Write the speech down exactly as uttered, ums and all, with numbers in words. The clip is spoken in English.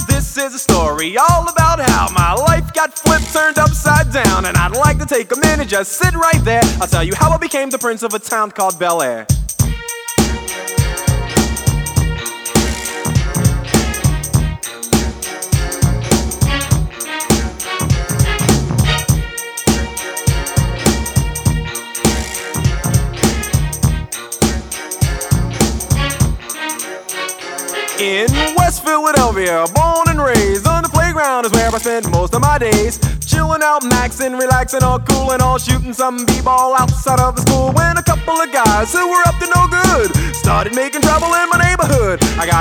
this is a story all about how my life got flipped, turned upside down. And I'd like to take a minute, just sit right there. I'll tell you how I became the prince of a town called Bel Air. In West Philadelphia, born and raised, on the playground is where I spent most of my days. Chilling out, maxing, relaxing, all cool and all, shooting some b-ball outside of the school. When a couple of guys who were up to no good started making trouble in my neighborhood. I got